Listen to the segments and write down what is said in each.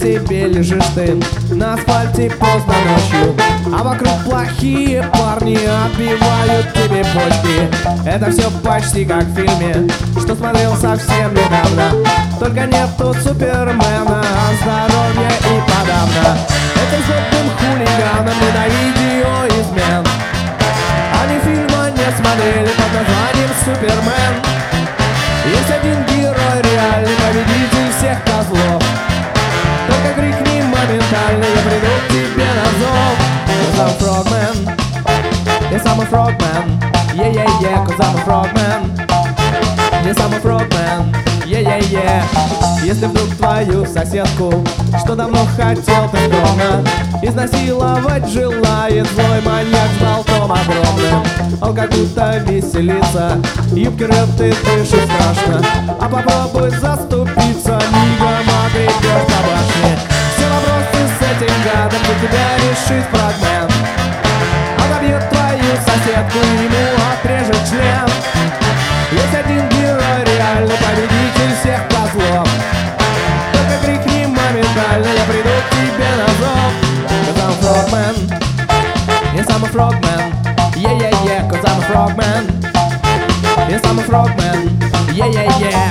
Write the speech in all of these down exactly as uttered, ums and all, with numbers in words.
себе лежишь ты на асфальте поздно ночью, а вокруг плохие парни отбивают тебе почки. Это все почти как в фильме, что смотрел совсем недавно. Только нету Супермена, а здоровья и подавно. Этим злобным хулиганам не до видеоизмен. Они фильма не смотрели под названием «Супермен». Есть один герой, реальный победитель всех козлов. Только крикни моментально, я приду к тебе на зов. Cause I'm a frogman, yes I'm a frogman, yeah yeah yeah, cause I'm a frogman, yes I'm a frogman, yeah yeah yeah. Если вдруг твою соседку, что давно хотел ты дома, изнасиловать желает злой маньяк с болтом огромным. Он как будто веселится, юбки рвет и дышит страшно, а попробуй заступиться, мигом огребешь по башне. Все вопросы с этим гадом для тебя решит фрагмент. Отобьет твою соседку, ему отрежет член. Есть один герой, реальный победитель всех козлов. Только крикни моментально, я приду к тебе на зов. Cause I'm a frogman, yes I'm a frogman, yeah yeah yeah, cause I'm a frogman, yes I'm a frogman, yeah yeah yeah.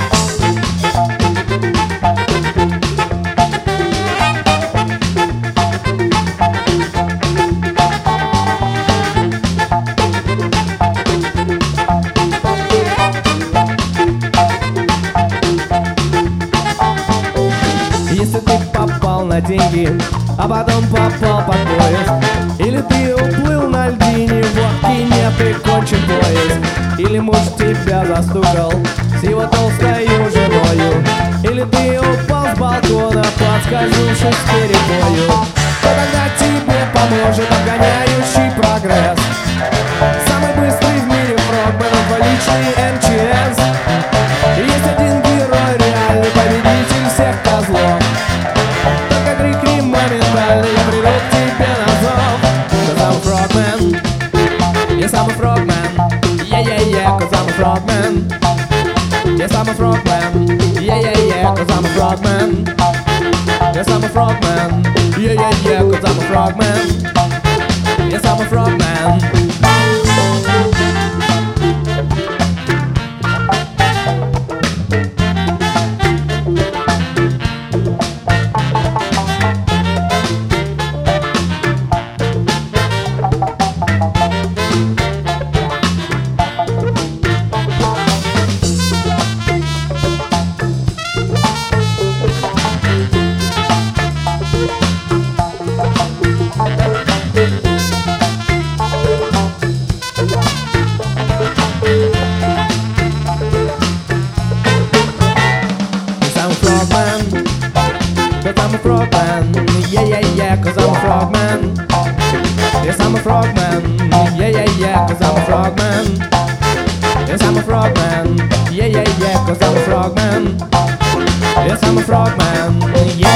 Если ты попал на деньги, а потом попал под поезд, или ты уплыл на льдине, в лодке не прикончен поезд, или муж тебя застукал с его толстой женою, или ты упал с балкона, подскользнувшись в перебою, то тогда тебе поможет обгоняющий прогресс. Самый быстрый в мире фрогмен, он твой личный эм че эс. Есть один герой, реальный победитель всех козлов. Только крикни моментально, я приду к тебе на зов. Cause I'm a frogman, yes I'm a frogman, yeah yeah yeah, cause I'm a frogman, yes I'm a frogman, yeah yeah yeah, cause I'm a frogman, yes I'm a frogman, yeah yeah yeah, cause I'm a frogman, yes I'm a frogman. Cause I'm a frogman, yeah yeah yeah, cause I'm a frogman, yes I'm a frogman, yeah yeah yeah, cause I'm a frogman, yes I'm a frogman, yeah yeah yeah, cause I'm a frogman, yes I'm a frogman, yeah.